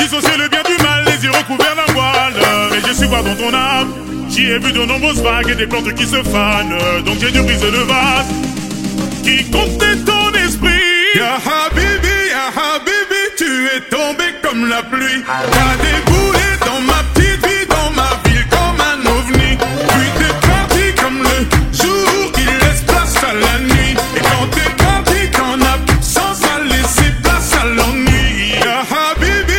dissocier le bien du mal, les yeux recouverts d'un voile. Mais je suis voir dans ton âme. J'y ai vu de nombreuses vagues et des plantes qui se fanent. Donc j'ai dû briser le vase qui comptait ton esprit. Ya Habibi, tu es tombé comme la pluie. T'as déboulé